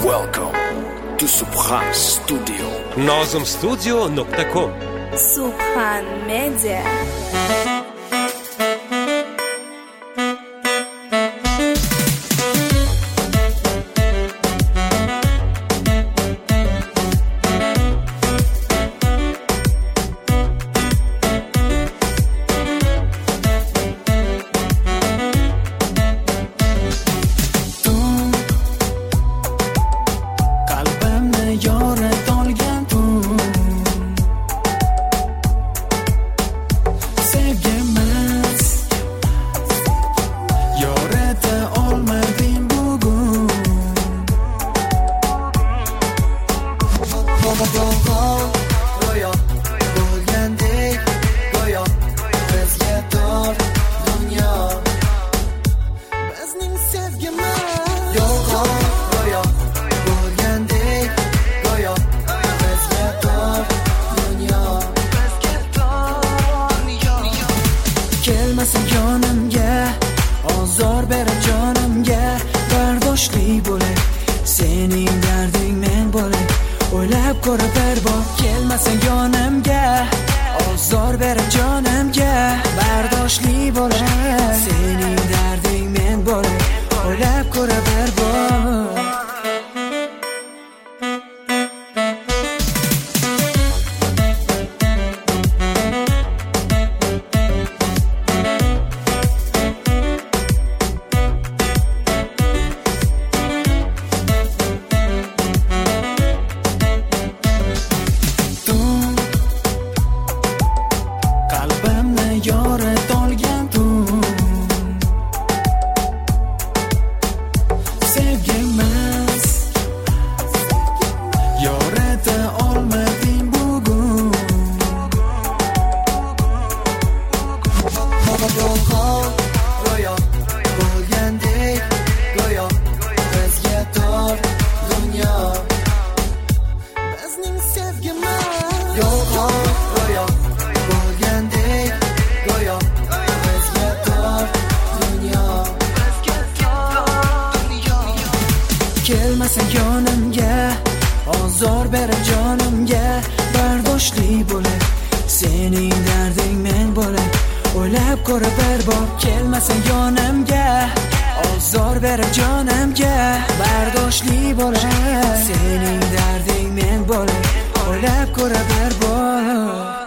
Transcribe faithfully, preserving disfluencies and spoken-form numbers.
Welcome to Subhan Studio. nozim studio nuqta com. Subhan Media. Go'yo bo'lgandek, go'yo bizga tor dunyo. Bizning sevgimiz yolg'on. Go'yo bo'lgandek, go'yo bizga tor dunyo. Bizga tor dunyo. Kelmasin yonimga, ozor berib jonimga, bardoshli bo'lay, sening darding men bo'lay. O'ylab ko'rib bir bor kelmasin yonimga, ozor berib jonimga, bardoshli bo'lay, sening darding men bo'lay. O'ylab ko'rib bir bor. Yorit olgan tun, sevgimiz yorita olmading bugun. Yolg'on, go'yo bo'lgandek, go'yo bizga tor dunyo. Bizning sevgimiz yolg'on, go'yo bo'lgandek, go'yo bizga tor dunyo. Kelmasin yonimga, ozor berib jonimga, bardoshli bo'lay, sening darding men bo'lay. O'ylab ko'rib bir bor kelmasin yonimga, ozor berib jonimga, bardoshli bo'lay, sening darding men bo'lay. O'ylab ko'rib bir bor.